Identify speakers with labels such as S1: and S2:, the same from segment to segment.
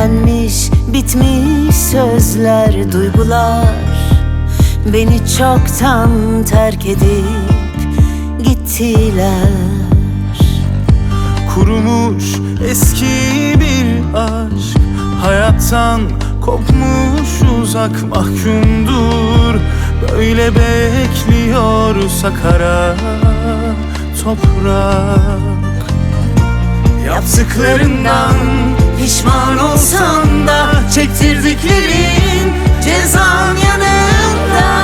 S1: Tükenmiş, bitmiş sözler, duygular beni çoktan terk edip gittiler.
S2: Kurumuş eski bir aşk, hayattan kopmuş uzak mahkumdur. Böyle bekliyorsa kara toprak. Yaptıklarından
S1: Pişman olsan da
S2: çektirdiklerin
S1: cezan yanında.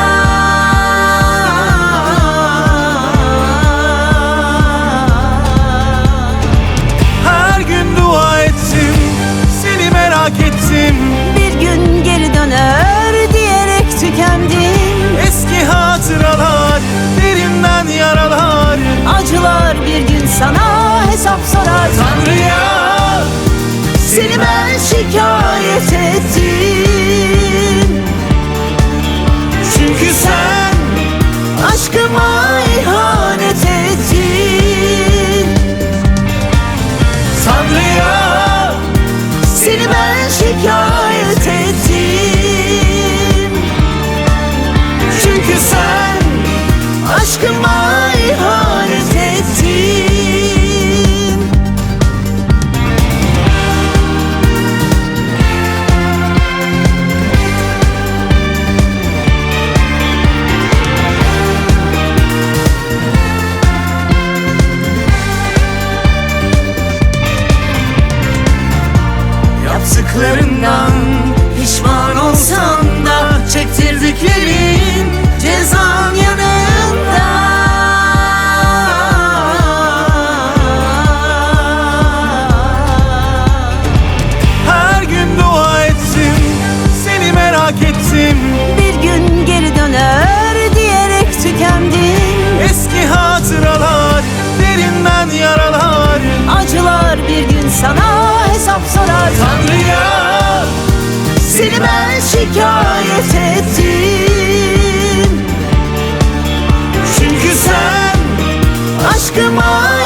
S2: her gün dua ettim, seni merak ettim.
S1: Bir gün geri döner diyerek tükendim.
S2: Eski hatıralar, derinden yaralar.
S1: Acılar bir gün sana hesap sorar.
S2: Tanrı'ya
S1: Seni ben şikayet ettim.
S2: çünkü sen
S1: Aşkıma ihanet ettin.
S2: Tanrı'ya
S1: Seni ben şikayet ettim.
S2: çünkü sen
S1: Aşkıma ihanet ettin.
S2: yaptıklarından
S1: Pişman olsan da
S2: çektirdiklerin
S1: cezan yanında.
S2: her gün dua ettim, seni merak ettim.
S1: Bir gün geri döner diyerek tükendim.
S2: Eski hatıralar, derinden yaralar.
S1: Acılar bir gün sana hesap sorar.
S2: Tanrı'ya
S1: Seni ben şikayet ettim.
S2: çünkü sen
S1: Aşkıma